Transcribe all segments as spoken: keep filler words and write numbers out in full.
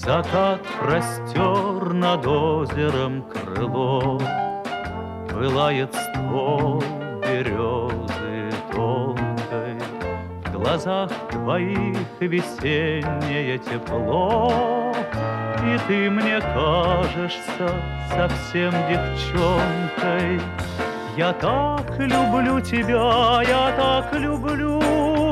Закат простер над озером крыло, пылает ствол березы тонкой, в глазах твоих весеннее тепло, и ты мне кажешься совсем девчонкой. Я так люблю тебя, я так люблю,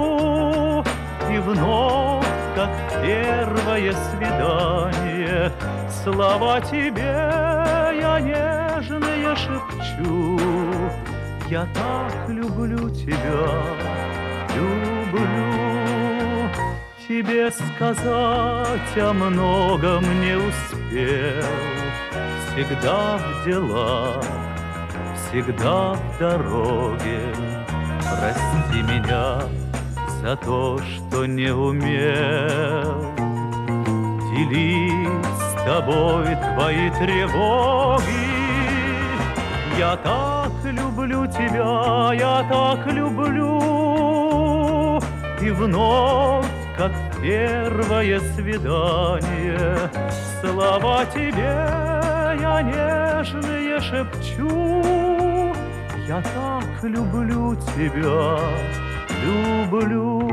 и вновь, как первое свидание, слова тебе я нежные шепчу. Я так люблю тебя, люблю. Тебе сказать о многом не успел, всегда в делах, всегда в дороге. Прости меня за то, что не умел делить с тобой твои тревоги. Я так люблю тебя, я так люблю, и вновь, как первое свидание, слова тебе я нежные шепчу. Я так люблю тебя, люблю.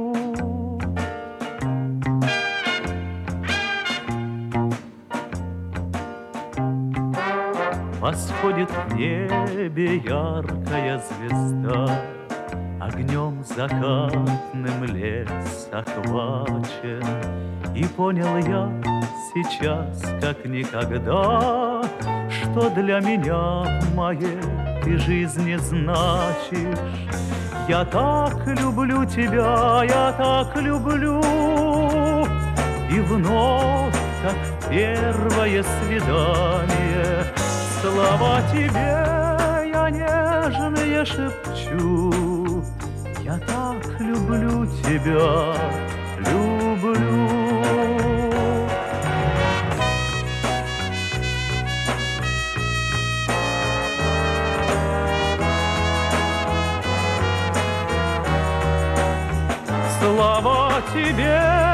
Восходит в небе яркая звезда, огнем закатным лес охвачен, и понял я сейчас, как никогда, что для меня в моей ты жизни значишь. Я так люблю тебя, я так люблю, и вновь, как первое свидание, слова тебе я нежные шепчу. Я так люблю тебя, люблю. Слова тебе